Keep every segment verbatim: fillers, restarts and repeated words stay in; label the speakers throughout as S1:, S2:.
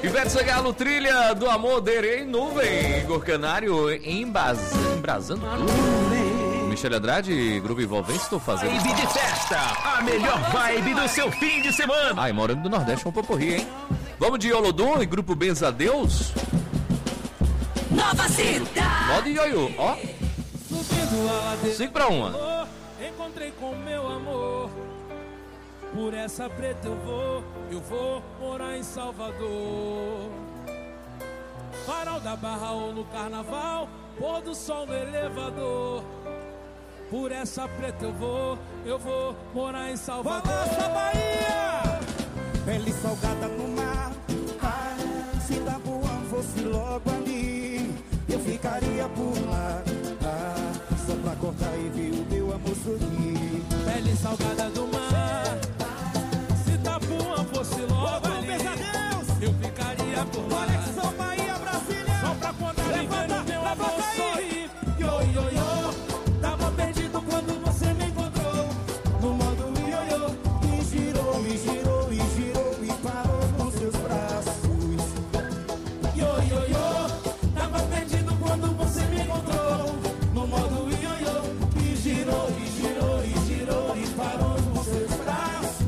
S1: Ivete Sangalo, Trilha do Amor, Derei Nuvem. Igor Canário, embaz... embrasando tudo. Michele Andrade, Grupo Envolvente, estou fazendo.
S2: Vibe de festa, a melhor vibe do seu fim de semana.
S1: Ai, morando do Nordeste, é um poporri, hein? Vamos de Olodum e Grupo Benzadeus.
S3: Nova Cidade.
S1: Modo ioiô, ó. cinco pra uma.
S4: Encontrei com meu amor. Por essa preta eu vou, eu vou morar em Salvador. Farol da Barra ou no Carnaval, pôr do sol no elevador. Por essa preta eu vou, eu vou morar em Salvador. Balança Bahia!
S5: Pele salgada no mar, ah, se Tabuão fosse logo ali, eu ficaria por lá, ah, só pra cortar e ver o meu amor sorrir.
S4: Pele salgada do mar, se Tabuão fosse logo ali, eu ficaria por lá.
S5: Conexão Bahia, Brasília,
S4: só pra cortar e ver o meu amor sorrir. Yo, yo, yo, tava perdido quando você me encontrou, no modo ioiô,
S5: e girou, e girou, e girou e parou com seus braços.
S4: Yo, yo, yo, tava perdido quando você me encontrou, no modo ioiô, e girou, e girou, e girou e parou com seus braços.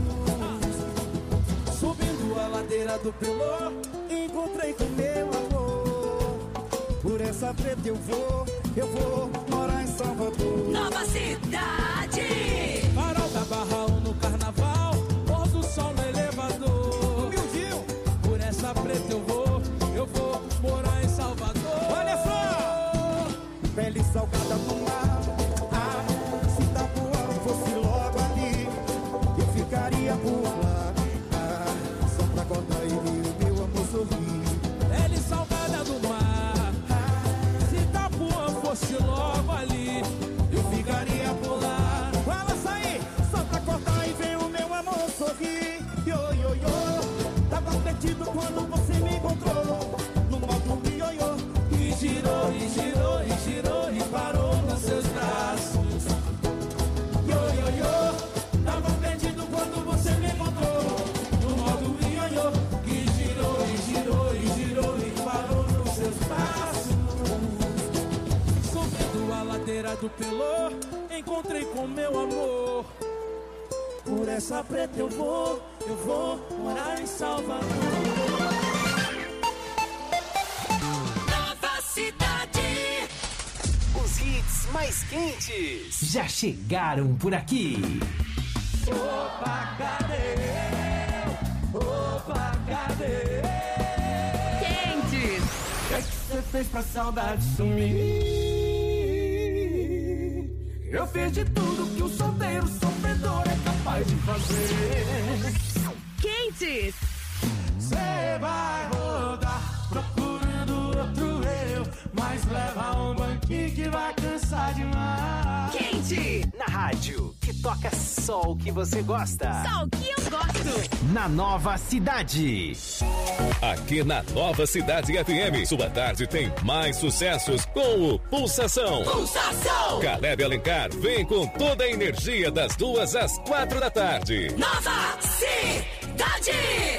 S4: Subindo a ladeira do Pelô,
S5: encontrei com meu amor. Por essa preta eu vou, eu vou morar em Salvador.
S3: Nova Cidade.
S4: Farol da Barra ou no Carnaval, pôr do sol no elevador.
S5: Humildinho.
S4: Por essa preta eu vou, eu vou morar em Salvador.
S5: Olha só! Pele salgada no mar, ah, se Tabuão fosse logo ali, eu ficaria por lá, ah, só pra contar e ver o meu amor sorrir.
S4: Pele salgada do mar, se Tabuão fosse logo ali, eu ficaria por lá.
S5: Balança aí, só pra cortar e ver o meu amor sorrir. Yo, yo, yo, tava perdido quando você me encontrou, no modo ioiô,
S4: E girou, e girou, e girou e parou nos seus braços. Yo, yo, yo, tava perdido quando você me encontrou, no modo ioiô, que girou, e girou, e girou e parou nos seus braços. Subindo a ladeira do Pelô, encontrei com meu amor. Por essa preta eu vou, eu vou morar em Salvador.
S3: Nova Cidade.
S2: Os hits mais quentes já chegaram por aqui.
S4: Opa, cadê? Opa, cadê?
S3: Quentes.
S4: O que é que você fez pra saudade sumir? Eu fiz de tudo que o solteiro sofredor é capaz de fazer.
S3: Quentes.
S4: Você vai rodar procurando outro eu, mas leva um banquinho que vai cansar demais.
S3: Quente.
S2: Na rádio, que toca só o que você gosta.
S3: Só o que eu gosto.
S2: Na Nova Cidade.
S6: Aqui na Nova Cidade F M, sua tarde tem mais sucessos com o Pulsação.
S3: Pulsação.
S6: Caleb Alencar vem com toda a energia das duas às quatro da tarde.
S3: Nova Cidade.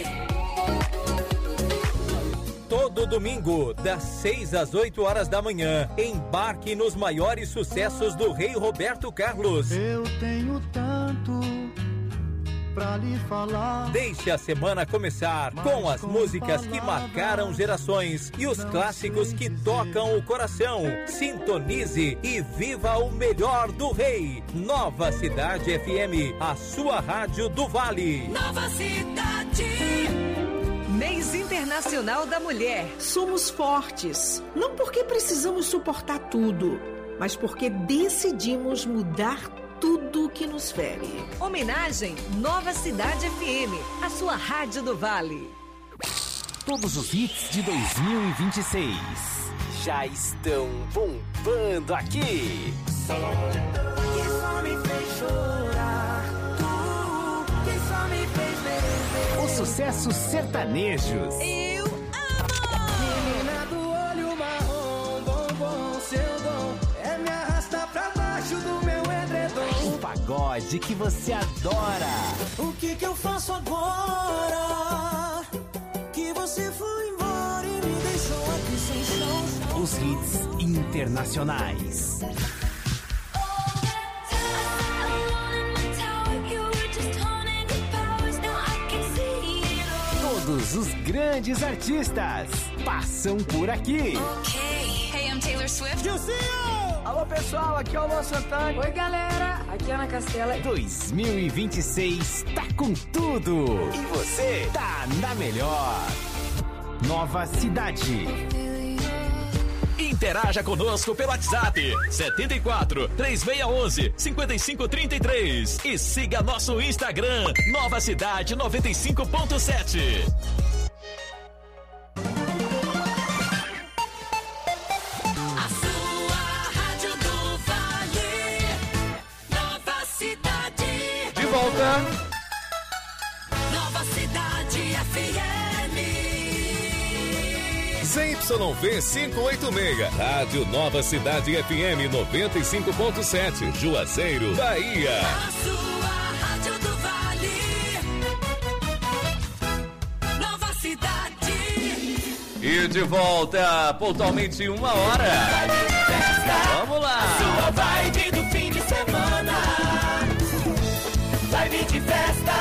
S7: Todo domingo, das seis às oito horas da manhã, embarque nos maiores sucessos do rei Roberto Carlos.
S8: Eu tenho tanto pra lhe falar.
S7: Deixe a semana começar com as músicas que marcaram gerações e os clássicos que tocam o coração. Sintonize e viva o melhor do rei. Nova Cidade F M, a sua rádio do Vale.
S3: Nova Cidade.
S9: Mês Internacional da Mulher. Somos fortes, não porque precisamos suportar tudo, mas porque decidimos mudar tudo que nos fere.
S10: Homenagem Nova Cidade F M, a sua rádio do Vale.
S2: Todos os hits de dois mil e vinte e seis já estão bombando aqui.
S5: Que só me fez chorar, tu que só me fez beber.
S2: Os sucessos sertanejos.
S10: Eu amo!
S5: Menina do olho marrom, bombom, seu dom é me arrastar pra baixo do meu edredom.
S2: O pagode que você adora.
S5: O que que eu faço agora que você foi embora?
S2: os hits internacionais. Todos os grandes artistas passam por aqui.
S3: Okay. Hey, I'm Taylor Swift.
S11: Alô, pessoal, aqui é o Luan Santana.
S12: Oi, galera, aqui é a Ana Castela.
S2: dois mil e vinte e seis tá com tudo. E você tá na melhor. Nova Cidade.
S6: Interaja conosco pelo WhatsApp setenta e quatro, três seis um um, cinco cinco três três e siga nosso Instagram Nova Cidade noventa e cinco ponto sete.
S3: A sua Rádio do Vale, Nova Cidade.
S1: De volta.
S3: Nova Cidade F M.
S6: Z Y V quinhentos e oitenta e seis, Rádio Nova Cidade F M noventa e cinco ponto sete, Juazeiro, Bahia.
S3: A sua Rádio do Vale, Nova Cidade.
S1: E de volta, pontualmente uma hora. Vamos lá.
S3: Sua vibe do fim de semana. Vibe de festa.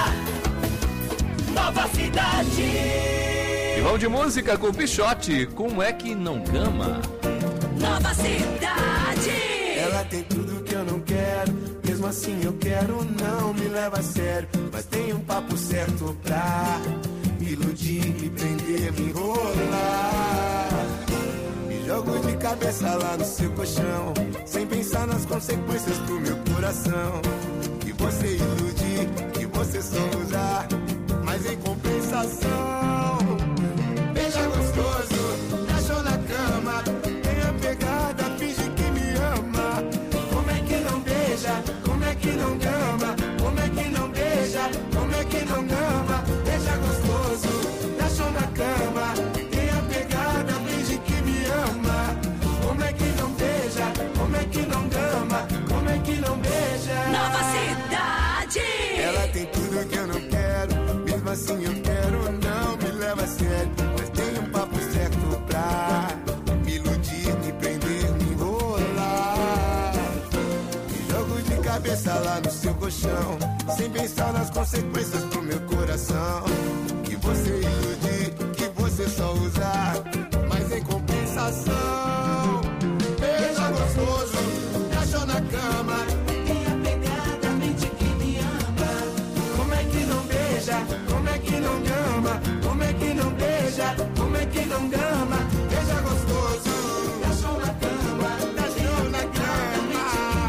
S3: Nova Cidade.
S1: E vamos de música com o Pichote. Como é que não gama?
S3: Nova Cidade.
S5: Ela tem tudo que eu não quero, mesmo assim eu quero, não me leva a sério. Mas tem um papo certo pra me iludir, me prender, me enrolar. Me jogo de cabeça lá no seu colchão, sem pensar nas consequências pro meu coração. Que você iludir, que você só usar, mas em compensação beija gostoso, deixou na cama, tem a pegada, finge que me ama. Como é que não beija, como é que não gama, como é que não beija, como é que não gama. Beija gostoso, deixou na cama, tem a pegada, finge que me ama. Como é que não beija, como é que não gama, como é que não beija.
S3: Nova Cidade.
S5: Ela tem tudo que eu não quero, mesmo assim eu quero, não me leva a sério. Mas tem um papo certo pra me iludir, me prender, me enrolar. Me jogo de cabeça lá no seu colchão, sem pensar nas consequências pro meu coração. Que você iludir, que você só usar, mas em compensação beija gostoso, deixou na cama, tem a pegada, mente que me ama. Como é que não beija, como é que não gama, como é que não beija, como é que não gama. Beija gostoso, deixou na cama, deixou na cama.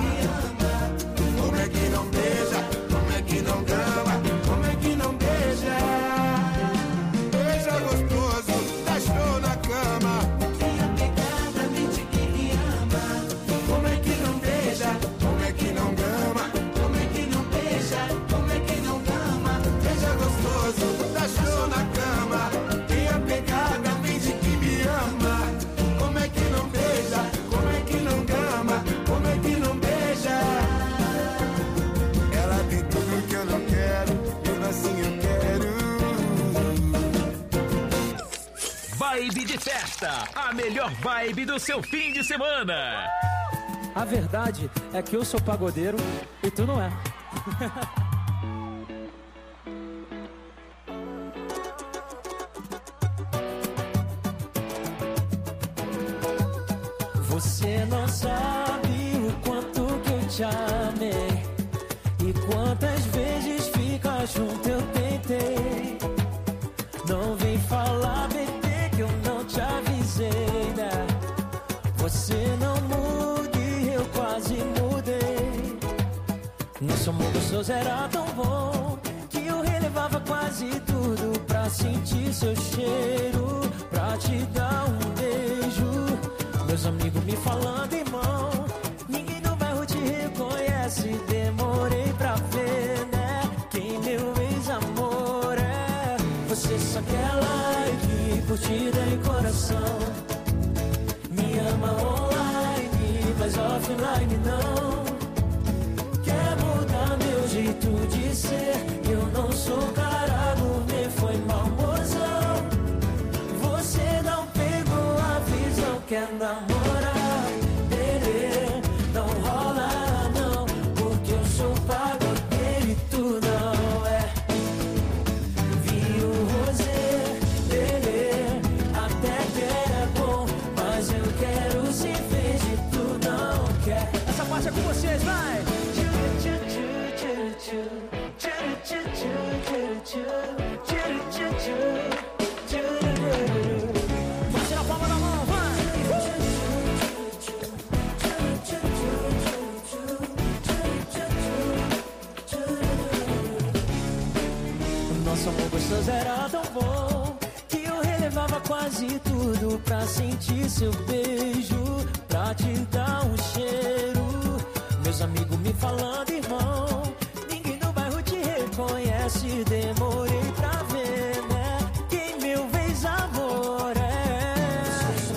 S5: Como é que não beija, como é que não gama, como é que não beija. Beija gostoso, deixou na cama, tem a pegada, mente que me ama. Como é que não beija, como é que não gama, como é que não beija, como é que não gama. Beija gostoso, deixou na cama, tem a pegada, finge que me ama. Como é que não beija, como é que não gama, como é que não beija. Ela tem tudo que eu não quero, mesmo assim eu quero.
S6: Vibe de festa, a melhor vibe do seu fim de semana.
S11: A verdade é que eu sou pagodeiro e tu não é. Você não sabe o quanto que eu te amei e quantas vezes ficar junto eu tentei. Não vem falar, bebê, que eu não te avisei, né? Você não muda e eu quase mudei. Nosso amor gostoso era tão bom que eu relevava quase tudo pra sentir seu cheiro, pra te dar um beijo. Meus amigos me falando, irmão, ninguém no bairro te reconhece. Demorei pra ver, né, quem meu ex-amor é. Você só quer like, curtida e coração. Me ama online, mas offline não. Quer mudar meu jeito de ser, eu não sou cara gourmet, foi mal, mozão. Você não pegou a visão, quer não. Vai tirar a palma da mão, vai! Nosso amor gostoso era tão bom que eu relevava quase tudo pra sentir seu beijo, pra te dar um cheiro. Meus amigos me falando, irmão, ninguém no bairro te reconhece. Demorei pra ver, né? Quem mil vezes amor é.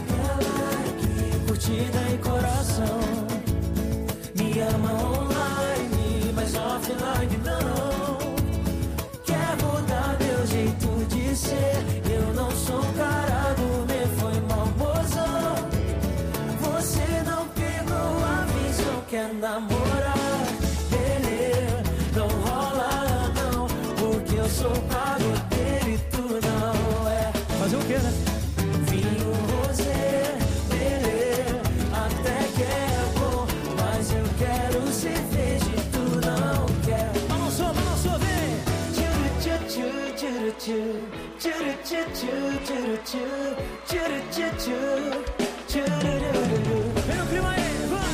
S11: Curtida e coração, me ama online, mas offline não. Quer mudar meu jeito de ser? Eu não sou um cara gourmet, foi mal, mozão. Você não pegou a visão, quer namorar, beleza, não rola não, porque eu sou pagodeiro e tu não é. Fazer o quê, né? Vinho rosé, beleza, até que é bom, mas eu quero cerveja e tu não quer. Balançou, balançou, vem! Tchuru, tchuru, tchuru, tchuru, tchuru, tchuru, tchuru, tchuru, tchuru, tchuru. Vem no clima aí, vai!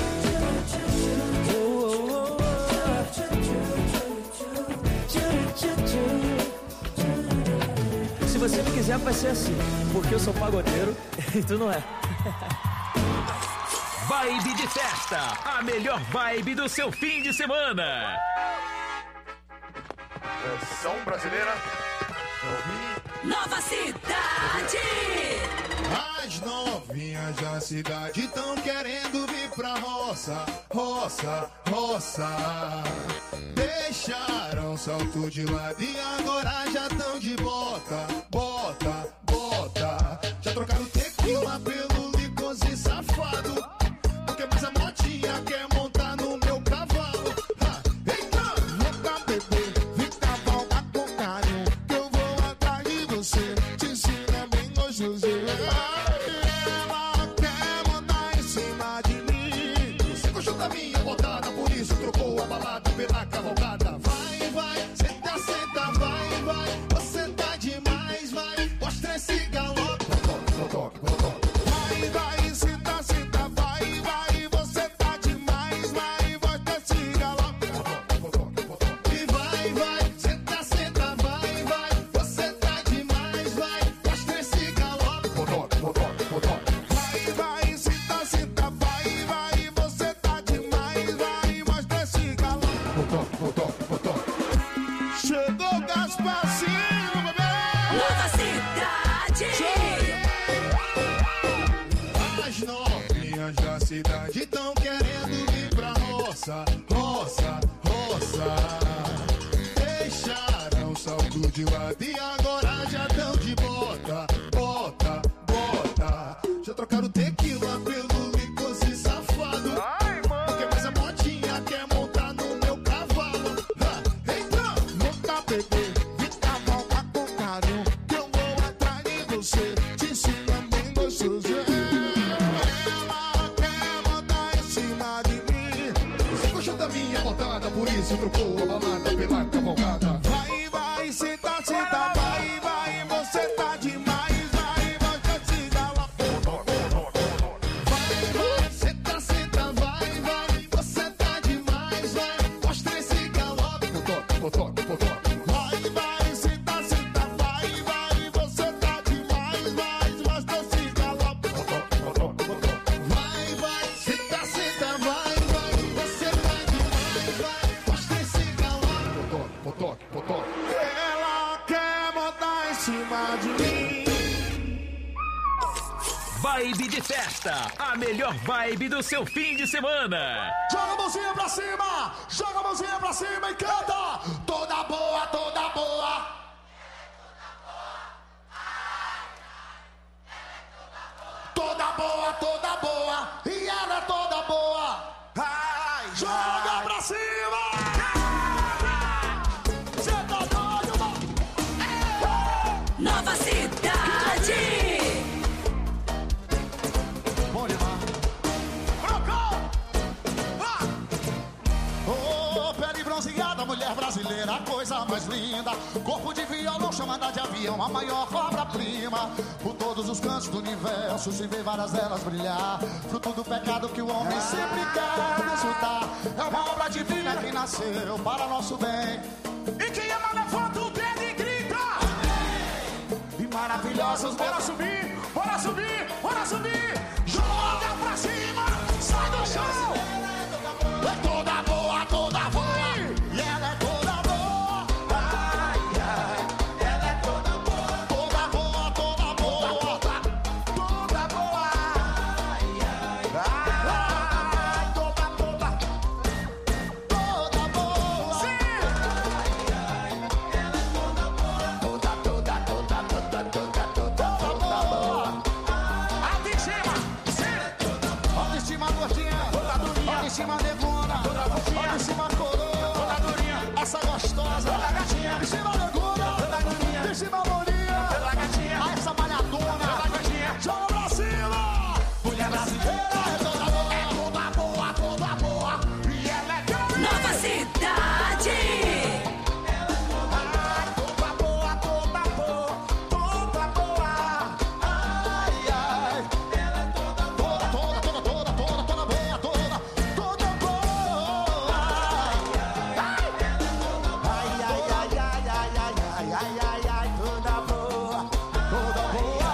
S11: Se você não quiser, vai ser assim, porque eu sou pagodeiro e tu não é.
S6: Vibe de festa, a melhor vibe do seu fim de semana.
S13: Versão brasileira.
S3: Nova Cidade.
S5: As novinhas da cidade tão querendo vir pra roça, roça, roça. Deixaram salto de lado e agora já tão de bota, bota, bota. Já trocaram tequila pelo licose safado, porque mais a motinha quer montar no meu cavalo. Ha, eita, nunca bebê, vem cavalgar com carinho, que eu vou atrás de você, te ensina bem gostoso. Ela quer mandar em cima de mim, você gostou da minha botada, por isso trocou a balada pela cavalgada. Vai, vai, senta, senta, vai, vai, você tá demais, vai, mostra esse galope. Vai, vai, senta, senta, vai, vai, você tá demais, vai, mostra esse galope. E vai, vai, senta, senta, vai, vai, você tá demais, vai, mostra esse galope. Vai, vai, senta, senta, vai, vai, você tá demais, vai, mostra esse galope. Chegou Gasparzinho, bebê!
S3: Nova Cidade.
S5: As novinhas da cidade tão querendo vir pra roça, roça, roça. Deixaram o salto de lado e agora já tão de bota, bota, bota. Já trocaram tequila pelo licose safado, porque mais a motinha quer montar no meu cavalo. Ha, eita, nunca bebê, vem cavalgar com carinho, que eu vou atrás de você, te ensina bem gostoso. Ela quer mandar em cima de mim, você gostou da minha botada, por isso trocou a balada pela cavalgada. Vai, vai, senta, senta, vai, vai, você tá demais, vai, mostra esse galope. Vai, vai, senta, senta, vai, vai, você tá demais, vai, mostra esse galope. Vai, vai, senta, senta, vai, vai, você tá demais, vai, mostra esse galope. Vai, vai, senta, senta, vai, vai, você tá demais, vai, mostra esse galope. Ela quer mandar em cima de mim.
S6: Vibe de festa, a melhor vibe do seu fim de semana.
S5: Joga a mãozinha pra cima, joga a mãozinha pra cima e canta. Toda boa, toda boa. Toda boa, toda boa. E ela é toda boa. Ai, joga pra cima. Cê tá doido, mano?
S3: Nova Cidade.
S5: Mulher brasileira, coisa
S13: coisa mais linda. Corpo de violão, chamada de avião, a maior obra-prima. Por todos os cantos do universo se vê várias delas brilhar. Fruto do pecado que o homem sempre quer desfrutar. É uma obra divina que nasceu para nosso bem. E quem ama levanta o dedo e grita. E maravilhosos, bora subir, bora subir, bora subir. Joga pra cima, sai do chão. É toda boa, toda boa. E ela é toda boa. Ai, ai. Ela é toda boa. Toda boa, toda boa. Toda boa. Ai, ai. Ai, toda, toda. Toda boa. Sim. Ai, ai. Ela é toda boa. Toda, toda, toda, toda, toda, toda, toda boa. Autoestima. Sim. Autoestima gordinha. Toda durinha. Autoestima negona. Toda gordinha. Autoestima coroa. Toda durinha. Essa gostosa. Toda gatinha. Autoestima negona. Toda durinha. Autoestima lourinha. Toda gatinha. A essa malhadona. Toda gatinha. Joga pra cima. Mulher brasileira é toda boa. É toda boa, toda boa. E ela é toda
S3: Nova Cidade.
S13: Ai, toda boa, toda boa. Toda boa. Ai, ai. Ela é toda boa. Toda, toda, toda, toda, toda boa. Toda, toda boa. Ai, ai, ai, ai, ai, ai, ai, ai, ai, toda boa. Toda boa.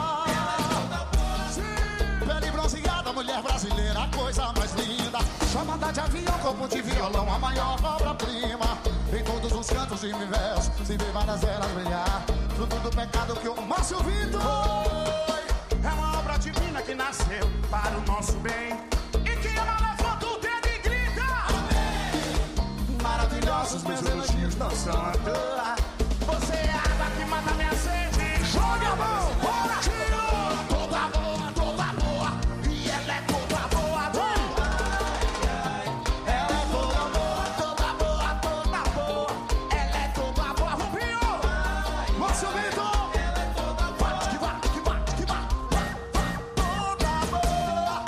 S13: Sim. Pele bronzeada, mulher brasileira, a coisa mais linda. Chamada de avião, corpo de violão, a maior obra-prima. Em todos os cantos do universo, se vê várias eras brilhar. Fruto do pecado que o Márcio Vitor foi. É uma obra divina que nasceu para o nosso bem. E que ama levanta o dedo e grita. Amém. Maravilhosos meus elogios não são à toa. Você é a água que mata minha sede. Joga a mão, bora, tiro. Toda boa, toda boa. E ela é toda boa, boa. Ela é toda boa, toda boa, toda boa. Ela é toda boa, Rubinho. Márcio Vitor. Ela é toda boa. Bate que bate, que bate, que bate. Toda boa.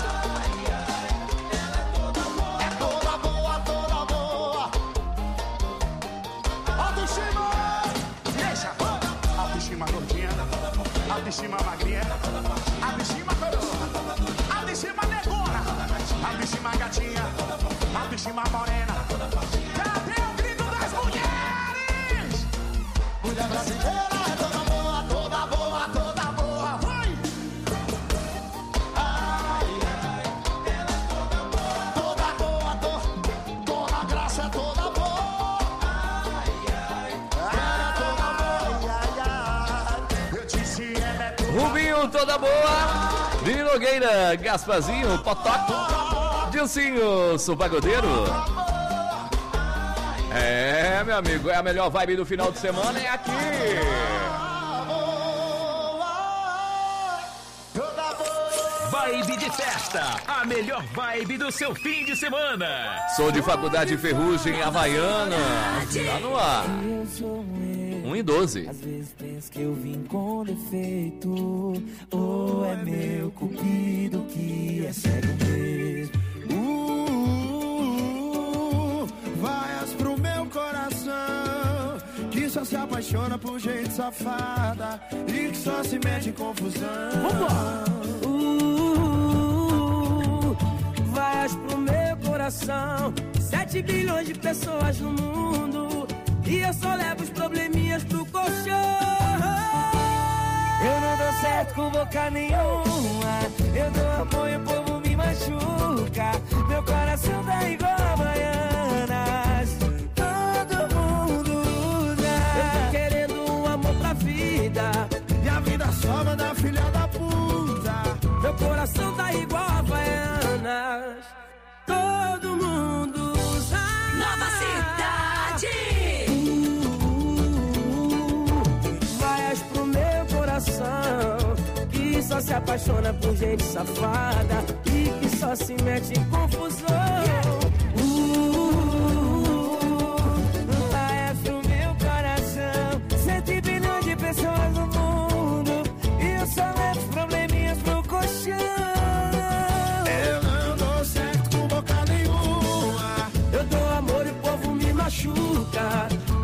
S13: É toda boa, toda boa. Autoestima. Deixa. Autoestima gordinha. Autoestima magrinha. Autoestima coroa. Autoestima negona. Autoestima gatinha. Autoestima morena. Cadê o grito das mulheres? Mulher brasileira é toda boa, toda boa, toda boa. Vai! Ai, ai. Ela é toda boa. Toda boa, to- toda graça é toda boa. Ai, ai. Ela é toda boa. Ai, ai. Eu disse ela é toda
S1: Rubinho, toda boa. Vini Nogueira, Gasparzinho, Potoco. Dilcinho, sou pagodeiro. É, meu amigo, é a melhor vibe do final de semana, é aqui.
S6: Vibe de festa, a melhor vibe do seu fim de semana.
S1: Sou de Faculdade Ferrugem, Havaiana. Tá no ar. um e doze.
S11: Às vezes penso que eu vim com defeito, ou é meu cupido que é cego mesmo.
S5: Uh, vaias pro meu coração, que só se apaixona por gente safada e que só se mete em confusão.
S11: Uh, vaias pro meu coração, sete bilhões de pessoas no mundo, e eu só levo os probleminhas pro colchão. Eu não dou certo com boca nenhuma, eu dou amor e o povo me machuca. Meu coração tá igual a Havaianas, todo mundo usa. Eu tô querendo um amor pra vida,
S5: e a vida só manda filha da puta.
S11: meu coração tá igual a Havaianas, todo mundo usa.
S3: Nova Cidade.
S11: Vaias pro meu coração, que só se apaixona por gente safada e que só se mete em confusão. Uh, vaias pro meu coração, cento bilhões de pessoas no mundo, e eu só levo os probleminhas pro colchão.
S5: Eu não dou certo com boca nenhuma,
S11: eu dou amor e o povo me machuca.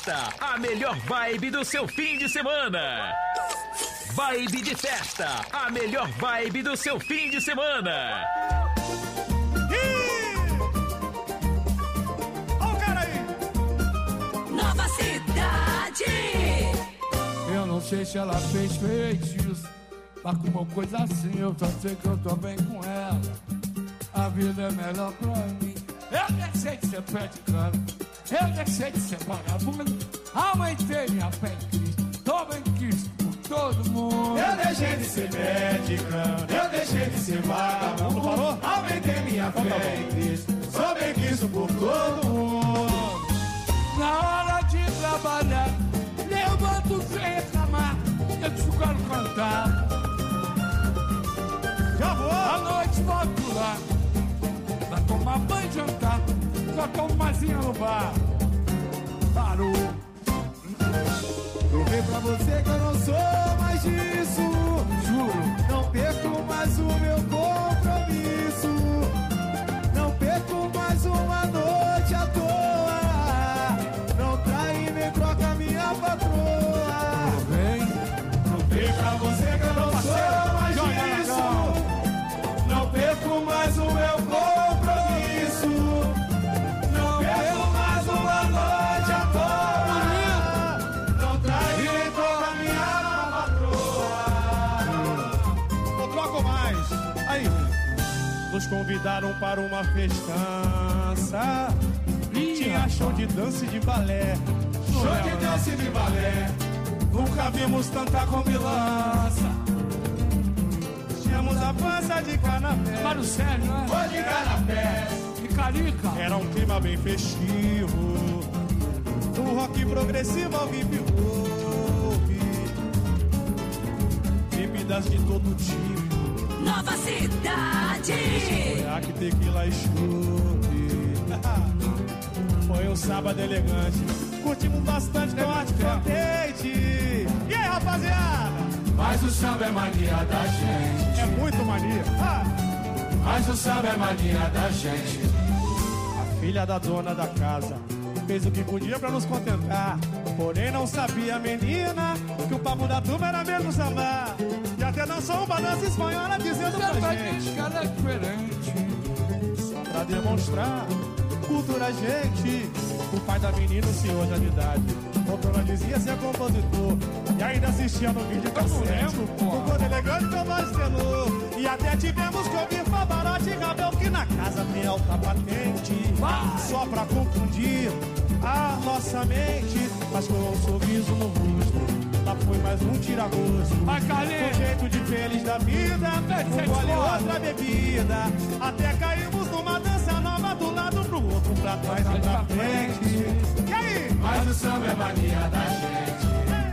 S6: Festa, a melhor vibe do seu fim de semana. Vibe de Festa, a melhor vibe do seu fim de semana.
S5: Olha o cara aí.
S3: Nova Cidade.
S4: Eu não sei se ela fez feitiço, mas com uma coisa assim eu só sei que eu tô bem com ela. A vida é melhor pra mim. Eu deixei de ser pé de cana, eu deixei de ser vagabundo. Aumentei minha fé em Cristo, tô bem quisto por todo mundo.
S5: Eu deixei de ser pé de cana, eu deixei de ser vagabundo. Falou? Aumentei minha fé em Cristo, sou bem quisto por todo mundo.
S4: Na hora de trabalhar, levanto sem reclamar, eu te quero cantar.
S5: Já vou!
S4: À noite volto lá, pra tomar banho e jantar, só tomo mazinha no bar. Parou.
S5: Provei pra você que eu não sou mais disso.
S4: Juro.
S5: Não perco mais o meu compromisso. Não perco mais uma noite à toa. Não trai nem troca minha patroa.
S4: Vem.
S5: Provei pra você que eu não sou mais disso. Não perco mais o meu compromisso. Não perco mais uma noite à toa. Não trai nem troca minha patroa. Não troco mais. Aí. Nos convidaram para uma festança. Tinha show de dança e de balé. Show de dança e de balé. Nunca vimos tanta comilança. Tínhamos a pança de canapé.
S4: Mário Sérgio, né?
S5: Foi de canapé.
S4: E Carica.
S5: Era um clima bem festivo. Um rock progressivo ao vivo. Bebidas de todo tipo.
S3: Nova Cidade.
S5: Conhaque, tequila e chope. Foi um sábado elegante. Curtimos bastante, tô arte contente. E aí, rapaziada?
S4: Mas o samba é mania da gente.
S5: É muito mania. Ah.
S4: Mas o samba é mania da gente.
S5: A filha da dona da casa fez o que podia pra nos contentar. Porém não sabia a menina que o papo da turma era mesmo samba. E até dançou uma dança espanhola dizendo pra gente
S4: que ela é diferente.
S5: Só pra demonstrar cultura, gente. O pai da menina, o senhor já de idade, doutora dizia ser compositor. E ainda assistia no vídeo cassete. O cor elegante meu voz tenor. E até tivemos que ouvir Pavarotti e Rabel, que na casa tem alta patente. Só pra confundir a nossa mente. Mas com um sorriso no rosto, lá foi mais um tira-gosto. Com jeito de feliz da vida, um gole outra bebida. Até caímos numa dança nova, do lado pro outro, pra trás e pra frente. E aí?
S4: Mas o samba é mania da gente.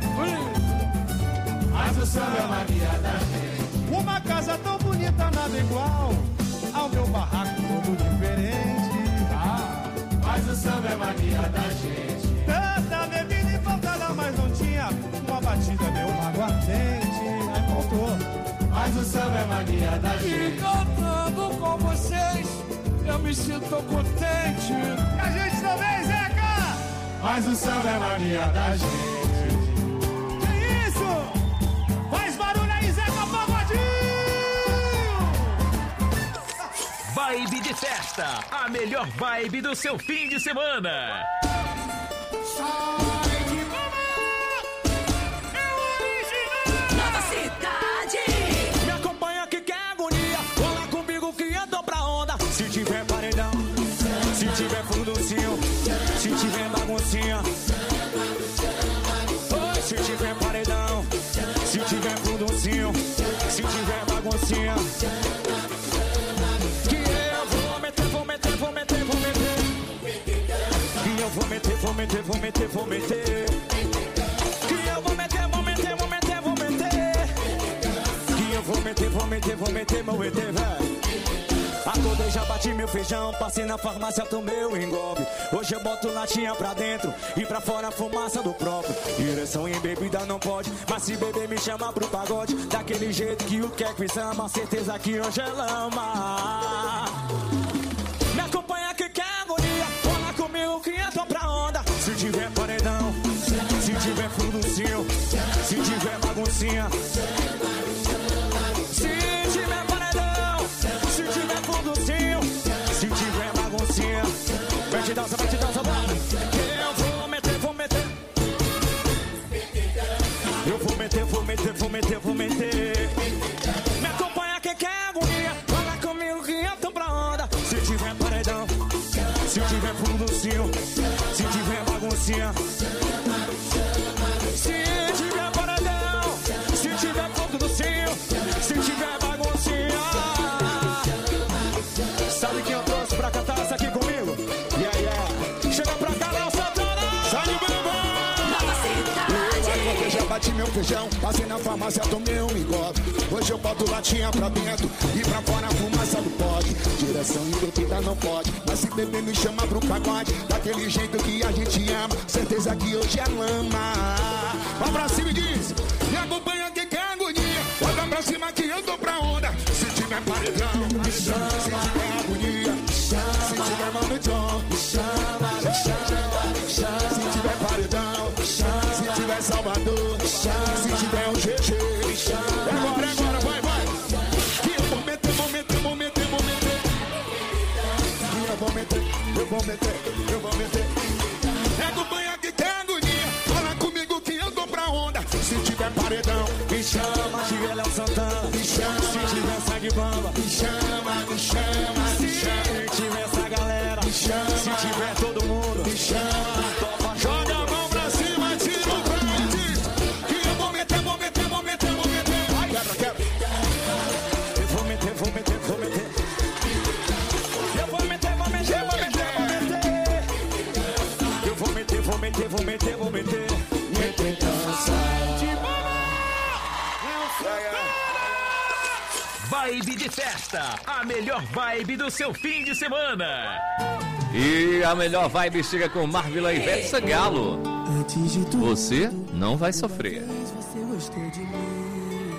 S4: Mas o samba é mania da gente.
S5: Uma casa tão bonita, nada igual ao meu barraco todo diferente.
S4: Ah, mas o samba é mania da gente.
S5: Tanta bebida e faltada, mas não tinha uma batida, meu aguardente. Aí faltou.
S4: Mas o samba é mania da gente. E cantando com vocês, eu me sinto contente.
S5: E a gente também, Zeca!
S4: Mas o samba é mania da gente.
S5: Que isso? Faz barulho aí, Zeca Pagodinho!
S6: Vibe de Festa, a melhor vibe do seu fim de semana.
S3: Nova Cidade.
S11: Me acompanha que quer agonia. Cola comigo que eu tô pra onda. Se tiver paredão, se tiver fundocinho, se tiver baguncinha. Oh, se tiver paredão, se tiver fundocinho, se tiver baguncinha. Que eu vou meter, vou meter, vou meter, vou meter. Que eu vou meter, vou meter, vou meter, vou meter. Que eu vou meter, vou meter, vou meter, vou meter. Que eu vou meter, vou meter, vou meter, vou meter, velho. Acordei, já bati meu feijão, passei na farmácia, tomei o engolpe. Hoje eu boto latinha pra dentro e pra fora a fumaça do próprio. Direção em bebida não pode, mas se beber me chama pro pagode. Daquele jeito que o Kekwis ama, certeza que hoje ela ama. Me acompanha que quer agonia, cola comigo que eu tô pra onda. Se tiver paredão,
S5: docinho. Se tiver baguncinha, se tiver paredão, se tiver ponto docinho, se tiver baguncinha. Sabe quem eu trouxe pra cantar essa aqui comigo? Yeah, yeah. Chega pra cá, Léo Santana. Sai de bamba.
S3: Nova cidade.
S5: Eu já bati meu feijão, passei na farmácia, tomei um igual. Hoje eu boto latinha pra dentro e pra fora a fumaça do pote. Direção e bebida não pode, mas se beber me chama pro pagode. Daquele jeito que a gente ama, certeza que hoje é lama. Vai pra cima e diz, me acompanha que quer agonia. Bota pra cima que eu tô pra onda. Se tiver paredão, me chama. Se tiver agonia, me chama. Se tiver manutom, me chama, me chama, me chama. Se tiver paredão, me chama. Se tiver Salvador, me chama. Se tiver um G G, me chama. É agora, é agora, vai, vai. Que eu vou meter, vou meter, vou meter, vou meter. Eu vou meter, eu vou meter, eu vou meter. Acompanha que tem agonia. Fala comigo que eu tô pra onda. Se tiver paredão, me chama. Se tiver Léo Santana, me chama. Se tiver sangue bamba, me chama, me chama, me chama. Se tiver essa galera, me chama. Se tiver todo mundo, me chama. Joga a mão pra cima, tira o frente. Que eu vou meter, vou meter, vou meter, vou meter. Quebra, quebra. Eu vou meter, vou meter, vou meter. Eu vou meter, vou meter, vou meter, vou meter. Eu vou meter, vou meter, vou meter, vou meter. Meter dança.
S6: Vibe de festa, a melhor vibe do seu fim de semana.
S1: E a melhor vibe chega com Marvila e Ivete Sangalo. Você não vai sofrer.
S14: Você gostou de mim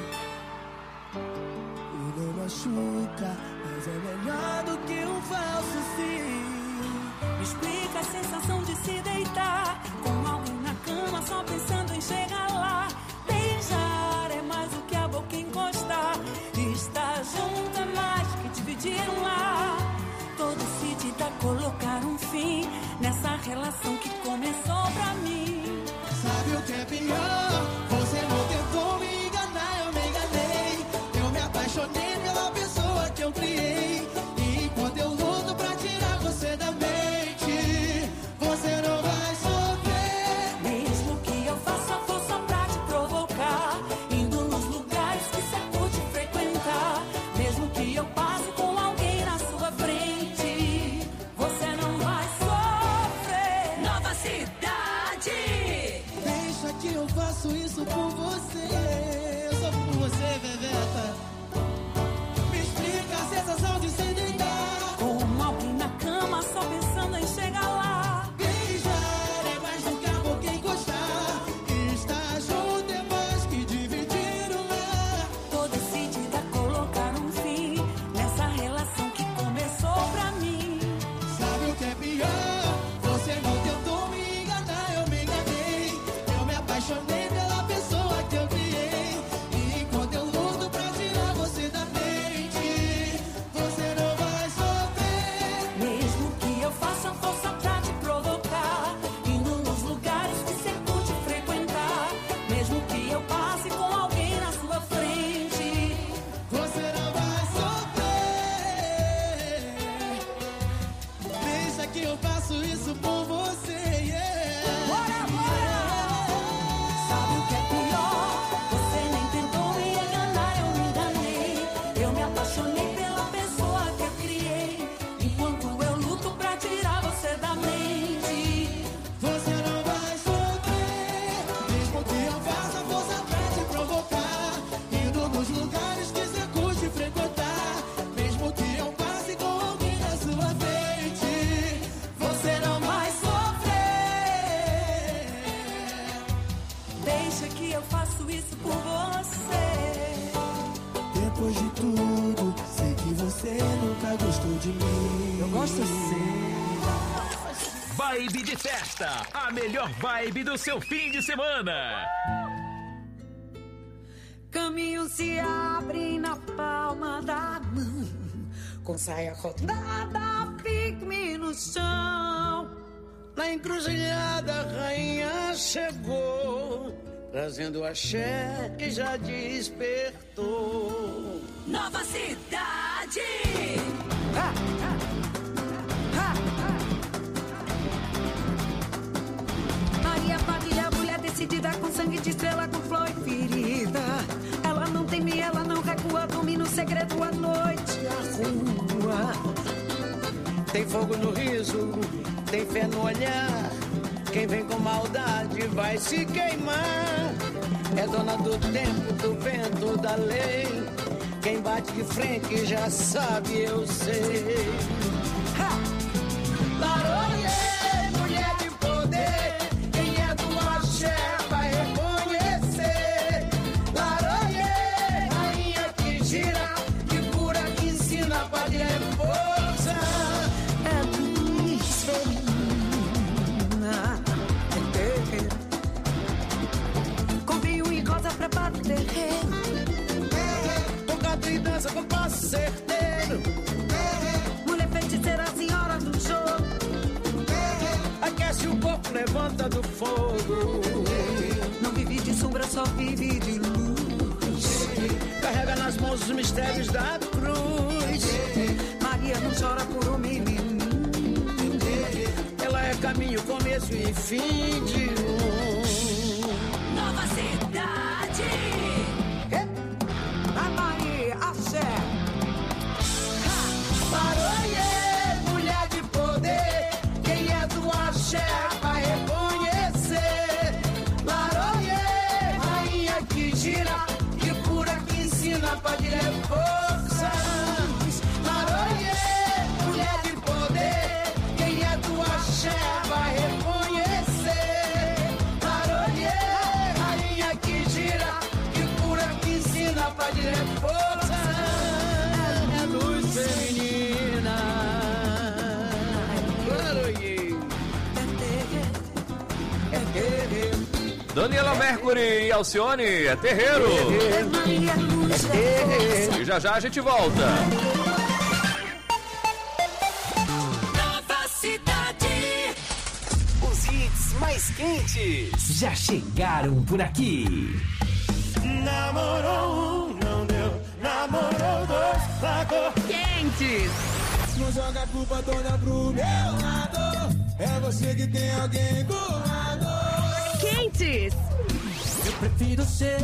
S14: e não machuca, mas é melhor do que um falso sim.
S3: Me explica a sensação de se deitar com alguém na cama só pensando em chegar lá. Beijar é mais do que a boca encostar. Estar junto é mais que dividir um lar. Tô decidida a colocar um fim nessa relação que começou pra mim.
S14: Sabe o que é pior? Você não tentou me enganar, eu me enganei. Eu me apaixonei pela pessoa que eu criei. E enquanto eu luto pra tirar você da mente, você não vai sofrer.
S3: Mesmo que eu faça força pra te provocar, indo nos lugares que você curte frequentar. Mesmo que eu passe com alguém na sua frente, você não vai sofrer. Nova cidade.
S14: Deixa que eu faço isso por você. Eu sofro por você, Veveta. Me explica a sensação de se deitar
S3: com alguém na cama só pensando em chegar lá.
S14: Beijar é mais do que a boca encostar. Estar junto é mais que dividir o lar.
S3: Tô decidida a colocar um fim nessa relação que começou pra mim.
S14: Sabe o que é pior? Você não tentou me enganar, eu me enganei. Eu me apaixonei pela pessoa que eu criei. E enquanto eu luto pra tirar você da mente, você não vai sofrer.
S3: Mesmo que eu faça força pra te provocar, indo nos lugares que você curte frequentar. Mesmo que eu passe com alguém na sua frente,
S14: você não vai sofrer. Pensa que eu faço isso por você, yeah.
S3: Bora, bora! Sabe o que é pior? Você nem tentou me enganar, eu me enganei. Eu me apaixonei pela pessoa que eu criei. Enquanto eu luto pra tirar você da mente,
S14: você não vai sofrer. Mesmo que eu faça força pra te provocar, indo nos lugares que você curte frequentar. Mesmo que eu passe com alguém na sua frente,
S3: você não vai sofrer. Deixa que eu faço isso por você.
S14: depois de tudo, sei que você nunca gostou de mim. Eu gosto sim.
S6: Vibe de festa, a melhor vibe do seu fim de semana.
S9: Caminho se abre na palma da mão, com saia rodada, pique-me no chão.
S15: Na encruzilhada a rainha chegou, trazendo axé que já despertou.
S3: Nova cidade.
S9: Ha, ha, ha, ha.
S15: tem fogo no riso, tem fé no olhar. Quem vem com maldade vai se queimar. É dona do tempo, do vento, da lei. Quem bate de frente já sabe, eu sei. Ha! Laroie, mulher de poder. Quem é do axé vai reconhecer. Laroie, rainha que gira, que cura, que ensina, pode é força. É luz feminina. Com vinho e rosa pra bater. Com canto e dança, com passo certeiro. Mulher feiticeira, senhora do jogo. Aquece o corpo, levanta do fogo. Não vive de sombra, só vive de luz. Carrega nas mãos os mistérios da cruz. Maria não chora por um menino. Ela é caminho, começo e fim de um.
S3: Nova cidade.
S9: A Maria, axé.
S15: Laroie, mulher de poder. Quem é do axé vai reconhecer. Laroie, rainha que gira, que cura, que ensina, pode é força. Laroie, mulher de poder. Quem é do axé vai reconhecer. Laroie, rainha que gira, que cura, que ensina, pode é força. É luz feminina. Laroie. É terreiro.
S1: Daniela Mercury e Alcione, é terreiro.
S15: É terreiro.
S1: E já já a gente volta.
S3: Nova cidade.
S2: Os hits mais quentes já chegaram por aqui.
S14: Namorou um, não deu. Namorou dois, largou.
S3: Quentes.
S14: Não joga a culpa toda pro meu lado. É você que tem alguém do lado.
S3: Quentes.
S11: Eu prefiro ser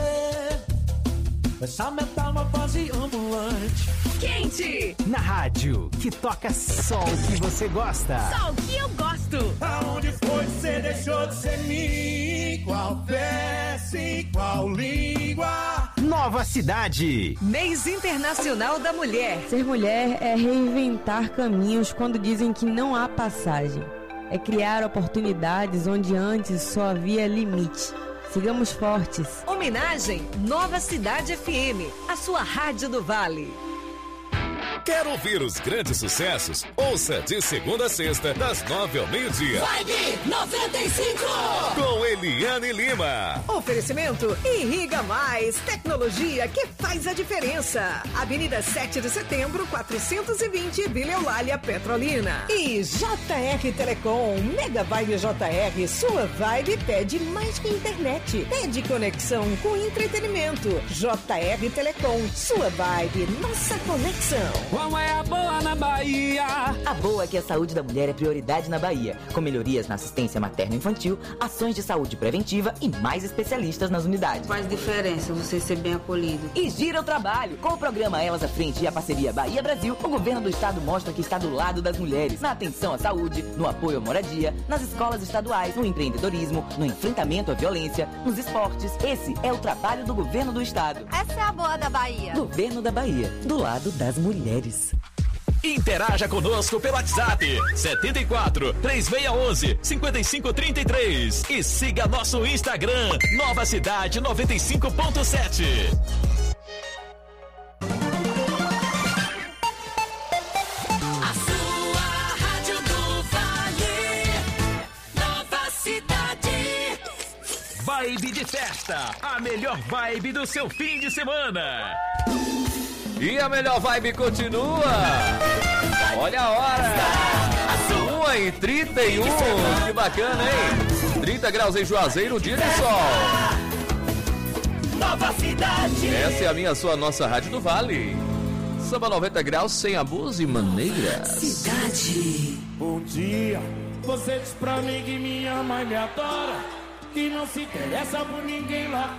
S11: essa metamorfose ambulante.
S3: Quente.
S2: Na rádio, que toca só o que você gosta.
S3: Só o que eu gosto.
S14: Aonde foi que você deixou de ser mim? Qual peça, qual língua?
S2: Nova cidade.
S10: Mês Internacional da Mulher.
S12: Ser mulher é reinventar caminhos quando dizem que não há passagem. É criar oportunidades onde antes só havia limite. Sigamos fortes.
S10: Homenagem Nova Cidade F M, a sua rádio do Vale.
S16: Quer ouvir os grandes sucessos? Ouça de segunda a sexta, das nove ao meio-dia.
S3: Vibe noventa e cinco.
S16: Com Eliane Lima.
S9: Oferecimento Irriga Mais, tecnologia que faz a diferença. Avenida sete de setembro, quatrocentos e vinte, Vila Eulália, Petrolina. E J R Telecom, Mega Vibe J R, sua vibe pede mais que internet. Pede conexão com entretenimento. J R Telecom, sua vibe, nossa conexão.
S11: Qual é a boa na Bahia?
S17: A boa é que a saúde da mulher é prioridade na Bahia, com melhorias na assistência materno-infantil, ações de saúde preventiva e mais especialistas nas unidades.
S18: Faz diferença você ser bem acolhido.
S17: E gira o trabalho. Com o programa Elas à Frente e a parceria Bahia Brasil, o governo do estado mostra que está do lado das mulheres, na atenção à saúde, no apoio à moradia, nas escolas estaduais, no empreendedorismo, no enfrentamento à violência, nos esportes. Esse é o trabalho do governo do estado.
S19: Essa é a boa da Bahia.
S17: Governo da Bahia, do lado das mulheres.
S6: Interaja conosco pelo WhatsApp setenta e quatro, três seis um um, cinco cinco três três e siga nosso Instagram Nova Cidade noventa e cinco ponto sete.
S3: A sua rádio do Vale. Nova cidade.
S6: Vibe de festa, a melhor vibe do seu fim de semana.
S1: E a melhor vibe continua. Olha a hora. uma e trinta e um. Que bacana, hein? trinta graus em Juazeiro, dia de sol.
S3: Nova cidade.
S1: Essa é a minha, sua, nossa Rádio do Vale. Samba noventa graus, sem abuso e maneiras.
S3: Cidade.
S4: Um dia você diz pra mim que me ama e me adora, que não se interessa por ninguém lá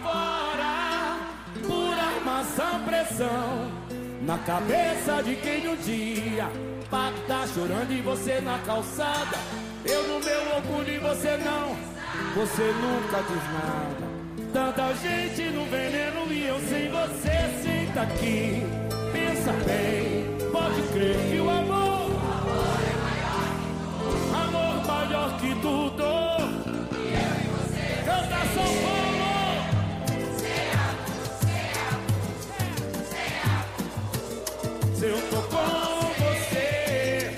S4: fora. Por armação, pressão na cabeça de quem um dia dia, pago tá chorando e você na calçada. Eu no meu orgulho e você não, você nunca diz nada. Tanta gente no veneno e eu sem você. Senta aqui, pensa bem, pode crer que o amor, amor maior que tudo. E eu e você, canta São Paulo. Se eu tô com você,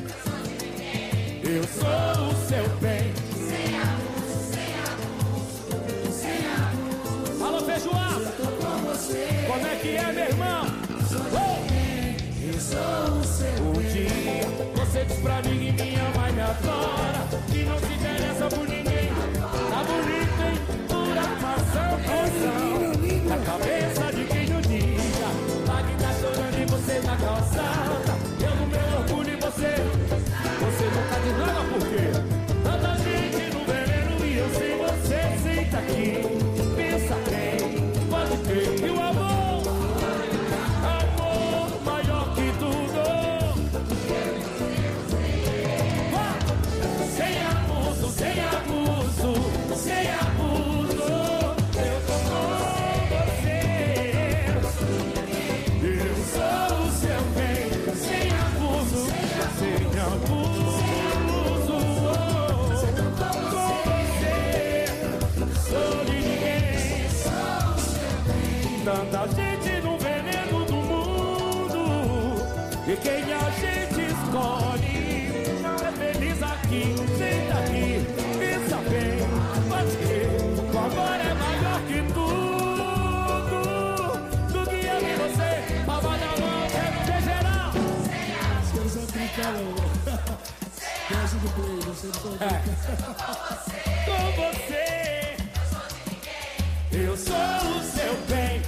S4: eu sou o seu bem. Sem abuso, sem abuso, sem abuso. Alô, feijoada, como é que é, meu irmão? Oh! Eu sou o seu bem. Um dia você diz pra mim que me ama e me adora, que não se interessa por ninguém. Tá bonito, hein? Pura maçã, poção. Na cabeça de quem não diga, lá que tá chorando e você na calçada. Eu no meu orgulho e você, você nunca diz nada por quê? Tanta gente no veneno e eu sem você. Senta aqui, pensa bem, pode crer que o amor, amor maior que tudo. Sem abuso, sem abuso, sem abuso. Eu tô com você, eu sou o seu bem. Sem abuso, sem abuso. Tanta gente no veneno do mundo, e quem a gente escolhe não é feliz aqui. Senta aqui, pensa bem, pode crer, o amor é maior que tudo. Do que eu e você, palma na mão, quero ver geral.
S14: Os caras vão brincar, não. Gosto do play, você não pode brincar.
S4: Com você, eu sou o seu bem.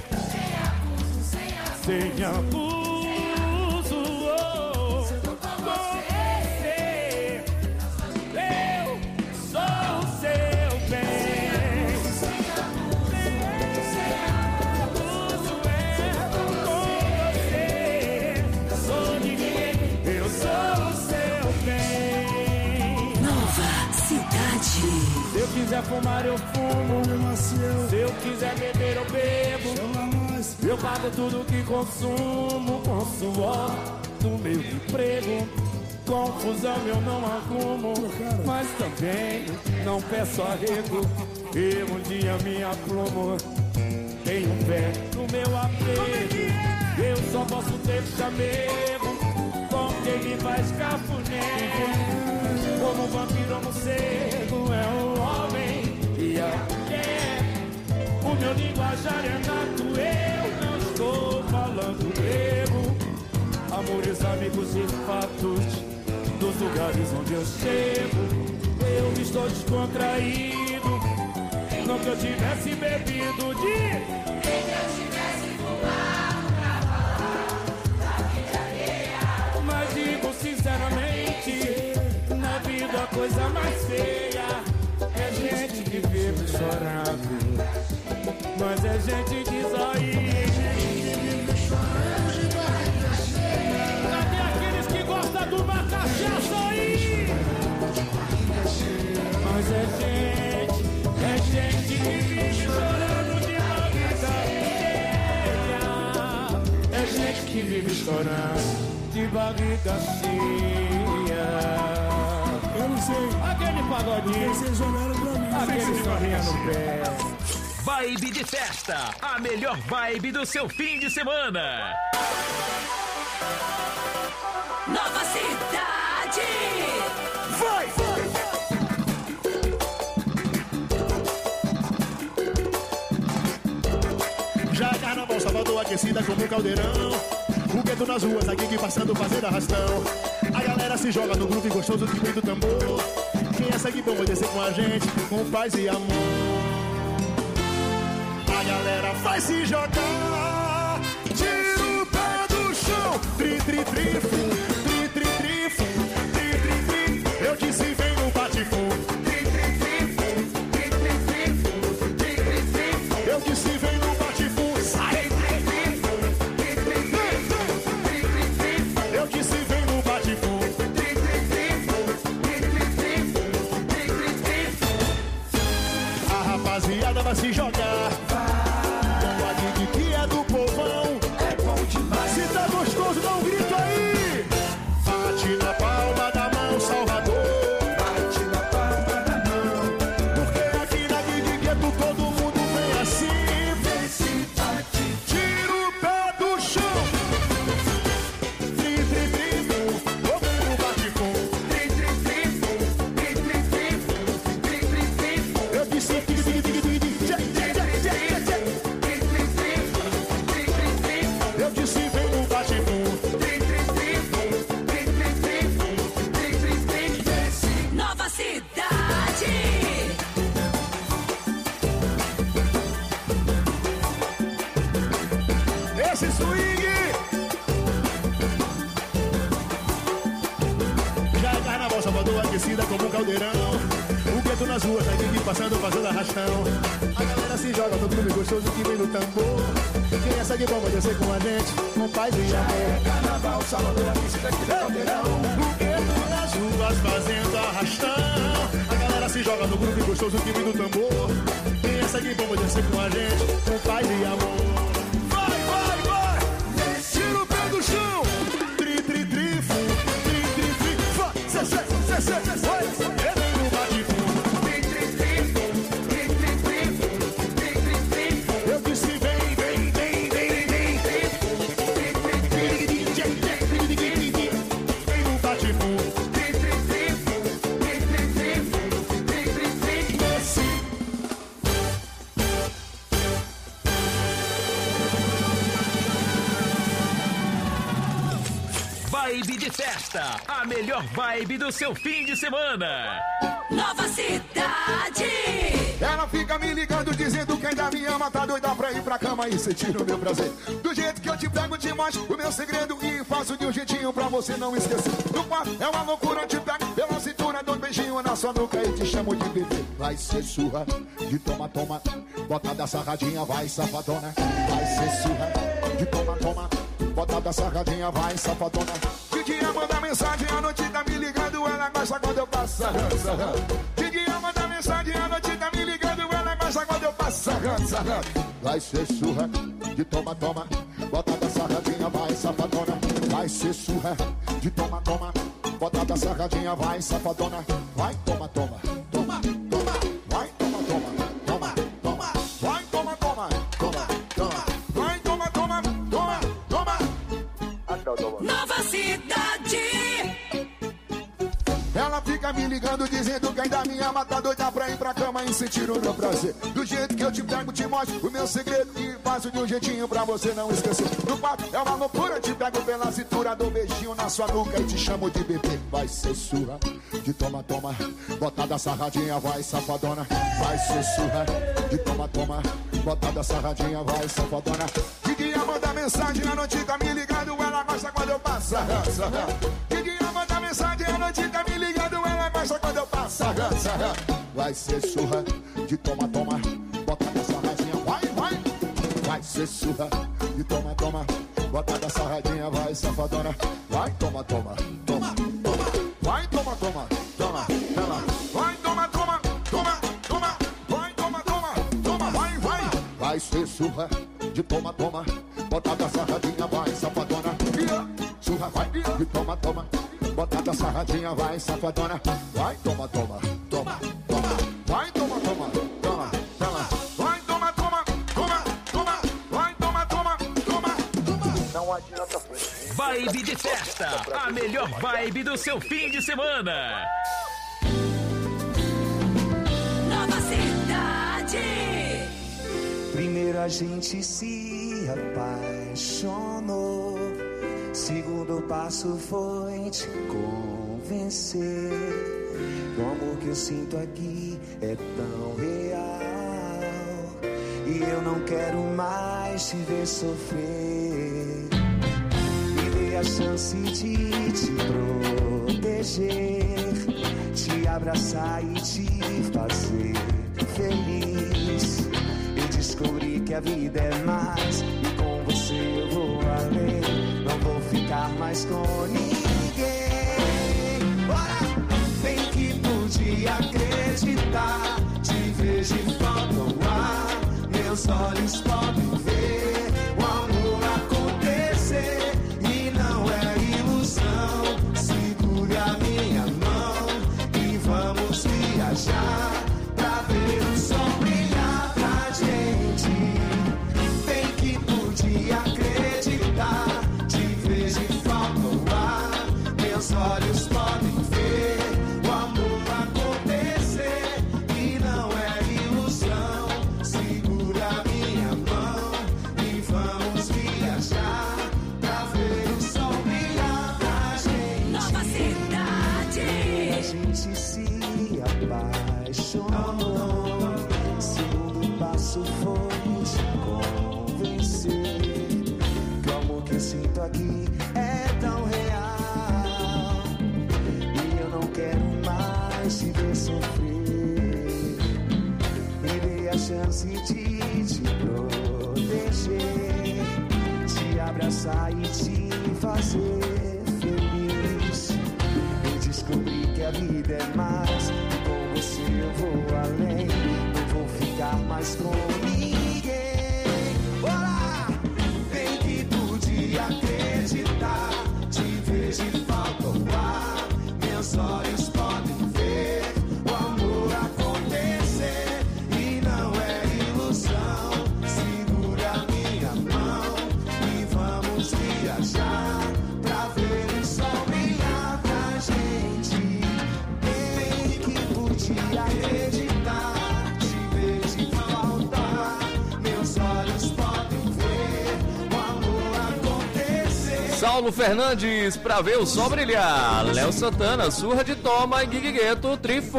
S4: Sem abuso, oh, com você, eu sou o seu bem. Sem abuso, é com você, sou ninguém, eu sou o seu bem.
S10: Nova Cidade.
S4: Se eu quiser fumar, eu fumo. Se eu quiser beber, eu bebo. Eu pago tudo que consumo com suor do meu emprego. Confusão eu não arrumo, mas também não peço arrego. Eu um dia me aplumo, tenho um pé no meu apego. Eu só posso ter chamego com quem me faz cafuné. Como um vampiro ou morcego, é um homem e a mulher. O meu linguajar é nato, eu não estou falando grego. Amores, amigos e fatos dos lugares onde eu chego. Eu estou descontraído, não que eu tivesse bebido de... Nem que eu tivesse fumado pra falar da vida alheia. Mas digo sinceramente, na vida a coisa mais feia é gente que vive chorando. Mas é gente de zóio. Cadê aqueles que gostam de uma cachaça aí? Mas é gente, é gente que vive chorando de barriga cheia. É gente que vive chorando de barriga cheia.
S14: Eu não sei.
S4: Aquele pagodinho.
S14: Vocês olharam pra mim.
S4: Aquele sorrinha no pé.
S6: Vibe de festa, a melhor vibe do seu fim de semana.
S10: Nova Cidade.
S14: Vai! Já a carnaval Salvador aquecida como um caldeirão. O gueto nas ruas, a gangue passando fazendo arrastão. A galera se joga no groove gostoso de do tambor. Quem é sangue bom vai descer com a gente, com paz e amor. A galera vai se jogar, tira o pé do chão. Tri, tri, trifo, tri, tri, trifo, tri, tri, trifo. Eu disse vem no bate-fu. Tri, tri, trifo, tri, tri, trifo, tri, tri, trifo. Eu disse vem no bate-fu. Sai, tri, trifo, tri, tri, trifo, tri, tri, trifo. Eu disse vem no
S5: aquecida como um caldeirão. O gueto nas ruas, tá ninguém passando, fazendo arrastão. A galera se joga, todo mundo gostoso que vem no tambor. Quem é sangue bom vai descer com a gente, com paz e amor. Carnaval, Salvador, aquecida aqui no caldeirão. O gueto nas ruas, fazendo arrastão. A galera se joga no grupo gostoso que vem no tambor. Quem é sangue bom vai descer com a gente, com paz e amor. Vai, vai, vai! Tira o pé do chão! Tri, tri, tri, fu, tri, tri, tri, fa, cê, cê, cê, cê, cê, cê, é bem no bate-fundo. Tri, tri, tri, fu, tri, tri, tri, fu, tri, tri, tri, fu. Eu disse vem, vem, vem, vem, vem, vem, tri, tri, tri, vem no bate-fundo. Tri, tri, tri, fu, tri, tri, tri, fu, tri, tri, tri, desce.
S6: Vibe de festa, a melhor vibe do seu fim de semana.
S3: Nova Cidade.
S13: Ela fica me ligando dizendo que ainda me ama, tá doida pra ir pra cama e sentir o meu prazer. Do jeito que eu te pego, te mostro o meu segredo e faço de um jeitinho pra você não esquecer. No quarto é uma loucura, te pego pela cintura, dou um beijinho na sua nuca e te chamo de bebê. Vai ser surra de toma, toma, botada sarradinha, vai safadona. Vai ser surra de toma, toma, botada sarradinha, vai safadona. De dia manda mensagem, a noite tá me ligando, ela gosta quando eu passo sarrando, sarrando. De dia manda mensagem, a noite tá me ligando, ela gosta quando eu passo sarrando, sarrando. Vai ser surra de toma, toma, botada sarradinha, vai safadona. Vai ser surra de toma, toma, botada sarradinha, vai safadona. Vai, toma, toma, toma, toma, vai, toma, toma, toma, toma, vai, toma, toma, toma, toma, vai, toma, toma, toma, toma.
S3: Nova Cidade.
S13: Ela fica me ligando dizendo que ainda me ama, tá doida pra ir pra cama e sentir o meu prazer. Do jeito que eu te pego, te mostro o meu segredo e faço de um jeitinho pra você não esquecer. No quarto é uma loucura, te pego pela cintura, dou um beijinho na sua nuca e te chamo de bebê. Vai ser surra de toma, toma, botada sarradinha, vai safadona. Vai ser surra de toma, toma, botada sarradinha, vai safadona. De dia manda mensagem, a noite tá me ligando, ela gosta quando eu passo sarrando, sarrando. De dia manda mensagem, a noite tá me ligando, ela gosta quando eu passo sarrando, sarrando. Vai ser surra de toma, toma, botada sarradinha, vai, vai. Vai ser surra de toma, toma, botada sarradinha, vai safadona. Vai, toma, toma, toma, toma. Vai, toma, toma, toma, toma. Vai, toma, toma, toma, toma. Vai, toma, toma, toma, vai, vai. Vai ser surra de toma, toma, botada sarradinha, vai safadona. Surra, vai, de toma, toma, botada sarradinha, vai safadona. Vai, toma, toma, toma, toma. Vai, toma, toma, toma, toma. Vai, toma, toma, toma, toma. Vai, toma, toma, toma, toma. Não adianta fugir.
S6: Vibe de festa, a melhor vibe do seu fim de semana.
S3: Nova Cidade.
S11: Primeiro a gente se apaixonou, segundo passo foi te convencer. O amor que eu sinto aqui é tão real e eu não quero mais te ver sofrer. Me dê a chance de te proteger, te abraçar e te fazer feliz. Eu descobri que a vida é mais e com você eu vou além. Não vou ficar mais com ninguém. Bora! Tem que poder acreditar. Te vejo e falta o ar. Meus olhos podem ver o amor acontecer. E não é ilusão. Segure a minha mão e vamos viajar pra ver o sol brilhar pra gente. Tem que poder acreditar. Te vejo e falta o ar. Meus olhos podem ver o amor acontecer. E não é ilusão. Segura a minha mão e vamos viajar pra ver o sol brilhar pra gente.
S3: Nova Cidade.
S11: A gente se apaixonou. Segundo passo foi te convencer que o amor que eu sinto aqui é tão real e eu não quero mais
S5: vida é mais. Com você eu vou além, não vou ficar mais com ninguém. Bora! Bem que podia acreditar, te vejo e falta o ar. Meus olhos podem ver o amor acontecer e não é ilusão. Segura minha mão e vamos viajar pra ver o sol brilhar pra gente. Bem que podia acreditar, te vejo e faltar. Meus olhos podem ver o amor acontecer.
S1: Saulo Fernandes, pra ver o sol brilhar. Léo Santana, Surra de Toma e Guigueto Trifon.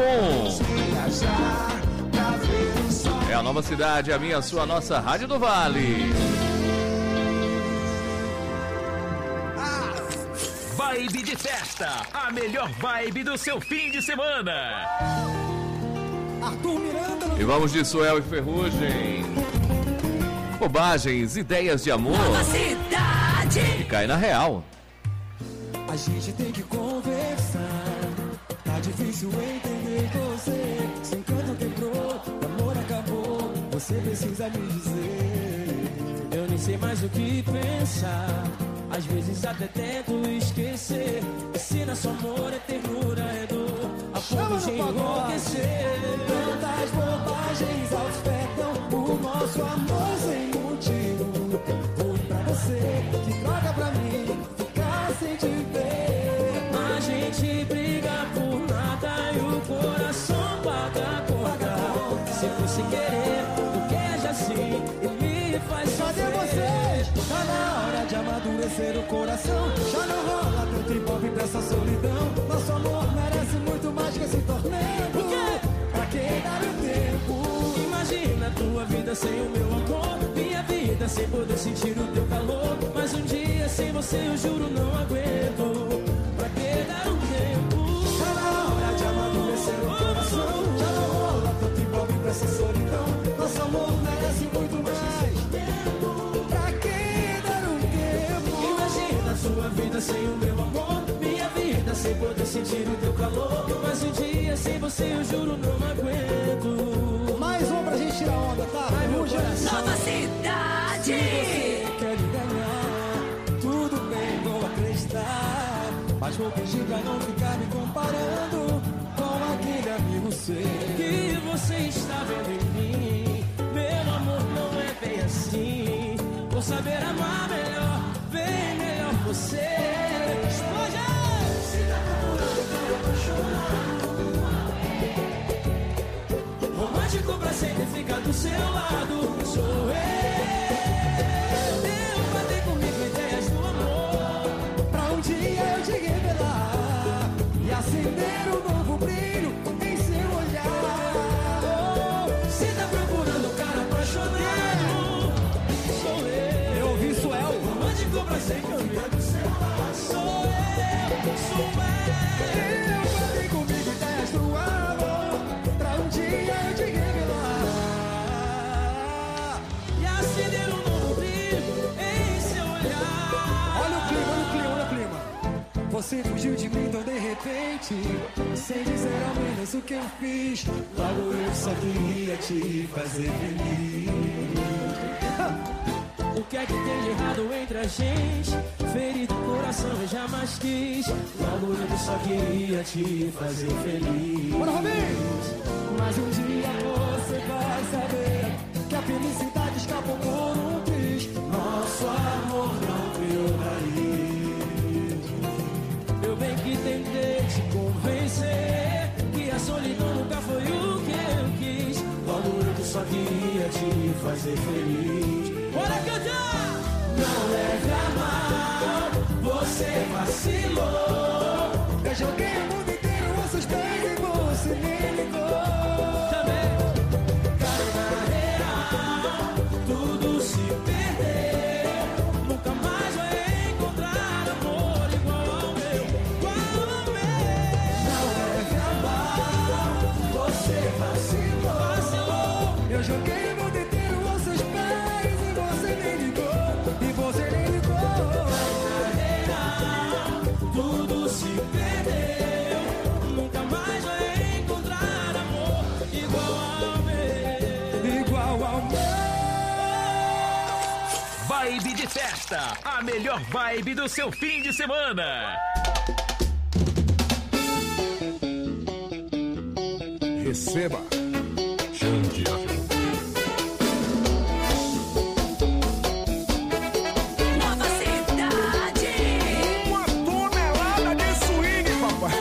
S1: É a nova cidade, a minha, a sua, a nossa Rádio do Vale.
S6: Vibe de festa, a melhor vibe do seu fim de semana.
S5: Arthur Miranda.
S1: E vamos de Suel e Ferrugem. Bobagens, ideias de amor.
S3: Nova cidade.
S1: E cai na real.
S5: A gente tem que conversar. Tá difícil entender você. Se encanto quebrou, o amor acabou. Você precisa me dizer.
S11: Eu nem sei mais o que pensar. Às vezes até tento esquecer. Se nosso amor é ternura, é dor, a ponto de enlouquecer.
S5: Tantas bobagens afetam o nosso amor sem motivo. Vou pra você, que droga pra mim, ficar sem te ver.
S11: A gente briga por nada e o coração paga a conta. Se fosse querer, tu queres assim e me faz sofrer.
S5: Cadê vocês? Tá na hora de amadurecer o coração. Já não rola tanto envolve pra essa solidão. Nosso amor merece muito mais que esse tormento.
S11: O quê?
S5: Pra que dar o tempo?
S11: Imagina a tua vida sem o meu amor. Minha vida sem poder sentir o teu calor. Mas um dia sem você eu juro não aguento. Pra que dar um tempo?
S5: Tá na hora de amadurecer o coração. Já não rola tanto envolve pra essa solidão. Nosso amor merece muito mais. Pra que dar um tempo?
S11: Imagina a sua vida sem o meu amor. Minha vida sem poder sentir o teu calor. Mas um dia sem você eu juro não aguento.
S5: Mais um pra gente tirar onda, tá?
S11: Ai, meu coração.
S3: Nova cidade.
S5: Se você quer me ganhar, tudo bem, vou acreditar. Mas vou pedir pra não ficar me comparando com aquele amigo seu.
S11: Que você está vendo em mim. Meu amor não é bem assim. Vou saber amar melhor, bem melhor você. Explode! Se tá procurando, romântico pra sempre ficar do seu lado. Sou eu. Eu batei comigo ideias do amor.
S5: Pra um dia eu te revelar e acender um novo brilho em seu olhar.
S11: Se tá procurando um cara apaixonado, sou eu.
S5: Eu ouvi Suel.
S11: Romântico pra sempre ficar do seu lado. Sou eu, sou eu.
S5: Eu batei comigo ideias do amor. Pra um dia eu te revelar
S11: e acender um novo brilho em seu olhar.
S5: Olha o clima, olha o clima, olha o clima. Você fugiu de mim tão de repente, sem dizer ao menos o que eu fiz. Logo eu só queria te fazer feliz.
S11: O que é que tem de errado entre a gente? Ferido o coração eu jamais quis. Logo eu só queria te fazer feliz.
S5: Bora, Robinho! Mas um dia você vai saber que a felicidade escapou por um triz.
S11: Nosso amor não criou raiz. Eu bem que tentei te convencer que a solidão nunca foi o que eu quis. Logo eu só queria te fazer feliz. Bora cantar! Não leve a mal, você vacilou.
S5: Eu joguei o mundo inteiro aos seus pés e você me ligou.
S11: Também, caiu na real, tudo se perdeu. Nunca mais vai encontrar amor igual ao meu, igual ao meu.
S5: Não leve a mal, você vacilou.
S11: Vacilou.
S5: Eu joguei o mundo inteiro aos seus pés e você me ligou. E você me ligou.
S11: Caiu na real, tudo se perdeu. Nunca mais
S6: Vibe de festa, a melhor vibe do seu fim de semana.
S19: Receba. Xande
S3: Nova Cidade.
S19: Uma tonelada de swing, papai.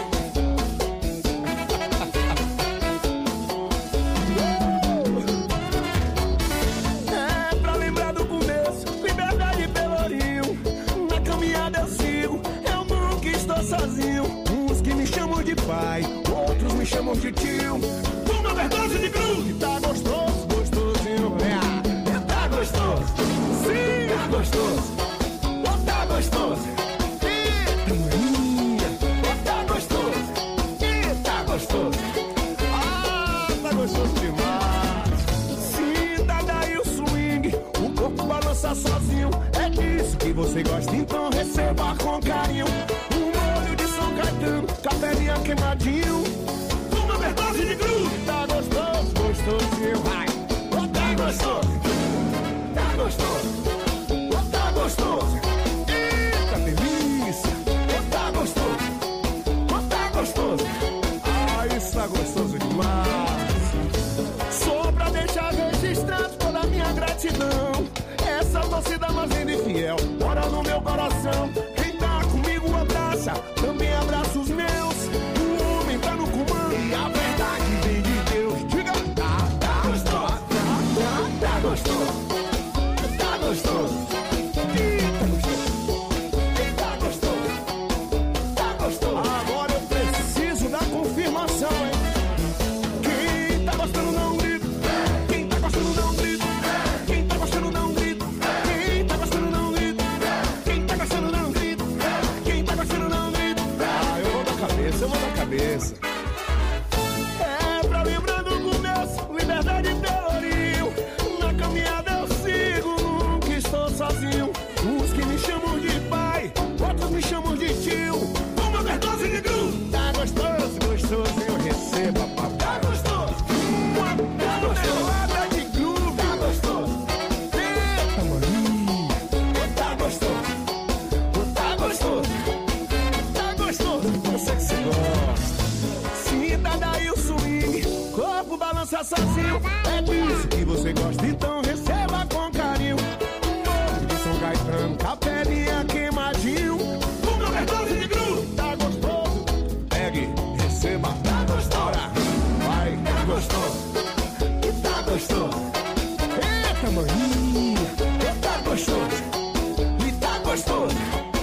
S19: É pra lembrar do começo, liberdade pelo Rio. Na caminhada eu sigo, eu nunca estou sozinho. Uns que me chamam de pai, outros me chamam de tio. Uma overdose de groove, tá gostoso, gostosinho. É, tá gostoso, sim, tá gostoso. Oh, tá gostoso. Eita, maninha, oh, tá gostoso. Eita, gostoso. Ah, tá gostoso demais. Sinta daí o swing, o corpo balança sozinho. É disso que você gosta, então receba com carinho. Um molho de São Caetano, capelinha queimadinho. Uma overdose de groove, tá gostoso, gostosinho. Vai, oh, tá gostoso. Tá gostoso. Oh, tá gostoso. Eita, delícia. Oh, tá gostoso. Oh, tá gostoso. Ah, isso tá gostoso demais. Só pra deixar registrado toda a minha gratidão. Essa torcida mais linda e fiel mora no meu coração. Quem tá comigo abraça, também abraça os meus. O homem tá no comando e a verdade vem de Deus. Diga, tá, tá gostoso. Tá, tá, tá gostoso. Tá gostoso. Eita, gostoso. Eita, gostoso. Tá gostoso. Agora eu preciso da confirmação, hein? Quem tá gostando não grita. Quem tá gostando não grita. Quem tá gostando não grita. Quem tá gostando não grita. Quem tá gostando não grita. Quem tá gostando não grita. Ah, eu vou da cabeça, eu vou da cabeça. É pra lembrar do começo, liberdade pelo Rio. Na caminhada eu sigo, nunca estou sozinho. Uns que me chamam de pai, outros me chamam de tio. Uma overdose de groove, tá gostoso, gostoso, eu recebo, papai. Tá gostoso, uma tonelada de groove, tá gostoso. Eita, maninha, tá gostoso, tá gostoso, tá gostoso. Eu sei que você gosta. Sinta daí o swing, corpo balança sozinho. É disso que você gosta, então receba com carinho. Um de São Caetano, capelinha queimadinho. Uma overdose de groove, tá gostoso. Pegue, receba, tá gostoso. Vai, tá gostoso. E tá gostoso. Eita, maninha, e tá gostoso. E tá gostoso.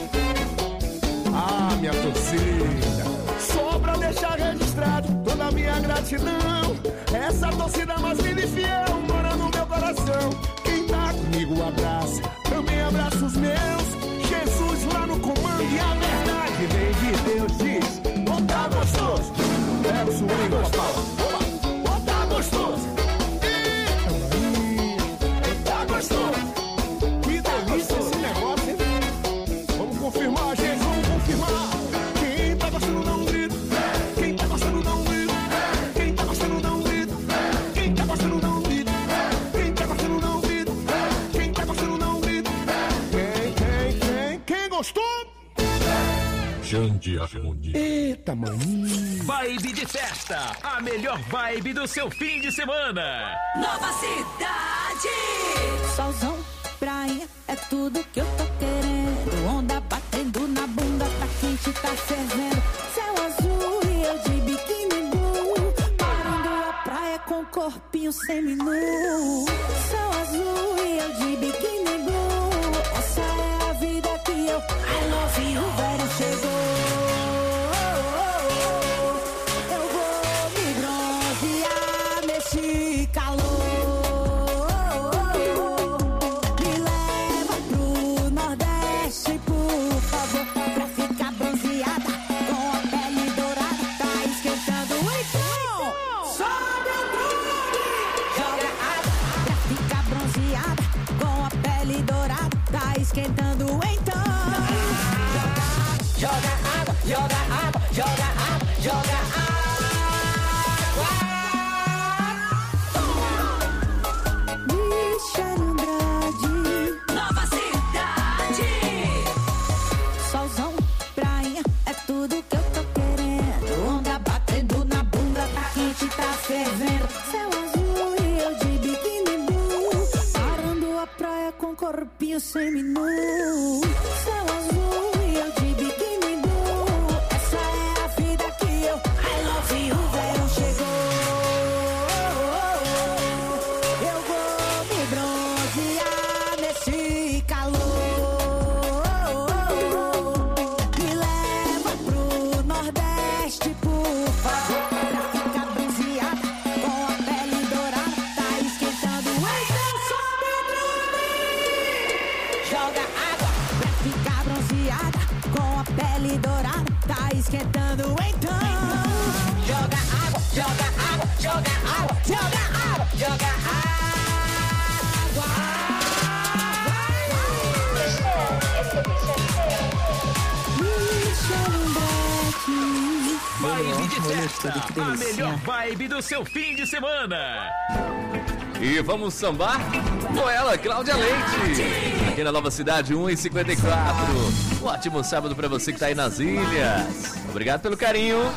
S19: Ah, minha torcida, só pra deixar registrado toda a minha gratidão. Essa torcida mais linda e fiel mora no meu coração. Quem tá comigo abraça, também abraça os meus. Jesus lá no comando e a verdade vem de Deus. Diz, oh, tá gostoso. Pega o swing, papai. Oh, tá gostoso. Eita, maninha, tá gostoso. Que delícia esse negócio, hein? Vamos confirmar, gente, vamos confirmar. Quem tá gostando não grita. Quem tá gostando não grita. Quem tá gostando não grita. Quem tá gostando não grita. Quem tá gostando não grita. Quem tá gostando não grita. Quem, quem, quem, quem gostou?
S16: Xande Harmonia.
S19: Eita, maninha.
S6: Vibe de festa, a melhor vibe do seu fim de semana.
S3: Nova Cidade.
S20: Solzão, praia, é tudo que eu tô querendo. Onda batendo na bunda, tá quente, tá fervendo. Céu azul e eu de biquíni blue. Parando a praia com corpinho seminu. Céu azul e eu de biquíni blue. Essa é a vida que eu I love you, velho chegou. Eu vou me bronzear nesse calor. Me leva pro Nordeste, por favor, pra ficar bronzeada com a pele dourada. Tá esquentando então. Sobe o groove, joga água pra ficar bronzeada com a pele dourada. Tá esquentando então. Joga água molhando então. Joga água, joga água, joga água, joga água, joga água.
S6: Vibe de festa, a melhor vibe do seu fim de semana.
S1: E vamos sambar com ela, Cláudia Leite. Aqui na Nova Cidade, um e cinquenta e quatro. Um ótimo sábado pra você que tá aí nas ilhas. Obrigado pelo carinho.